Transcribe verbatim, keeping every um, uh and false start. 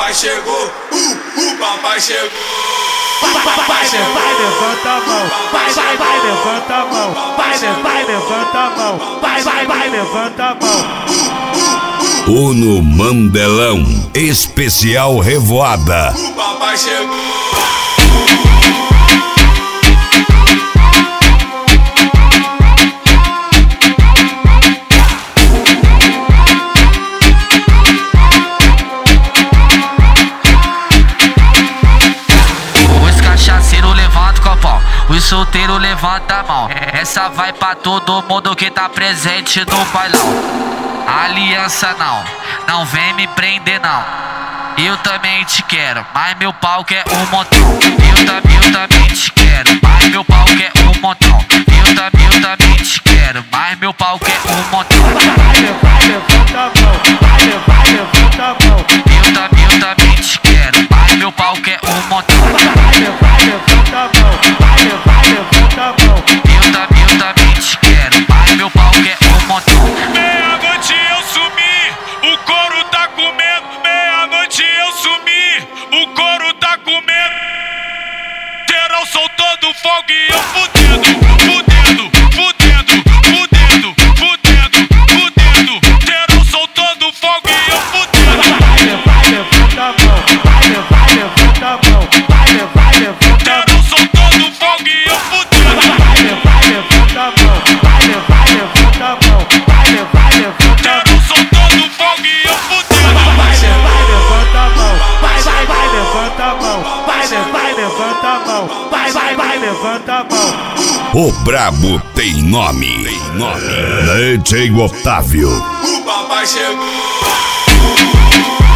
papai chegou, uh, o papai chegou. Vai, vai, vai, levanta a mão. Vai, vai, vai, levanta a mão. Vai, vai, levanta a mão. Vai, vai, vai, levanta a mão. Uno Mandelão, especial Revoada. O papai chegou. Os solteiros levanta a mão. Essa vai pra todo mundo que tá presente no bailão. Aliança não, não vem me prender não. Eu também te quero, mas meu pau quer um montão. Eu, tam, eu também te quero, mas meu pau quer um montão. Eu, tam, eu também te quero, mas meu pau quer um montão. Vai, vai, levanta a mão. Vai, vai, levanta a mão. Eu, tam, eu também te quero, mas meu pau quer um montão. Vai, vai, levanta a mão. Vai, vai, levanta a mão. Eu, tam, eu também te quero, mas meu pau quer um montão. Meia-noite eu sumi, o couro tá comendo. Meia-noite eu sumi, o couro tá comendo. Geral soltando fogo e eu fudendo, fudendo, fudendo, fudendo, fudendo, fudendo. Geral soltando fogo e eu fudendo. Vai, vai, levanta a mão. Vai, vai, levanta a mão. Vai, vai, levanta a mão. Geral soltando fogo e eu fudendo. Vai, vai, levanta a mão. Vai, vai, levanta a mão. Vai, vai, levanta a mão. Geral soltando fogo e eu fudendo. Vai, vai, levanta a mão. Vai, vai, vai, levanta a mão. Vai, vai, levanta a mão. Vai, vai, vai, levanta a mão. O brabo tem nome. Tem nome. D J Otávio. O papai chegou.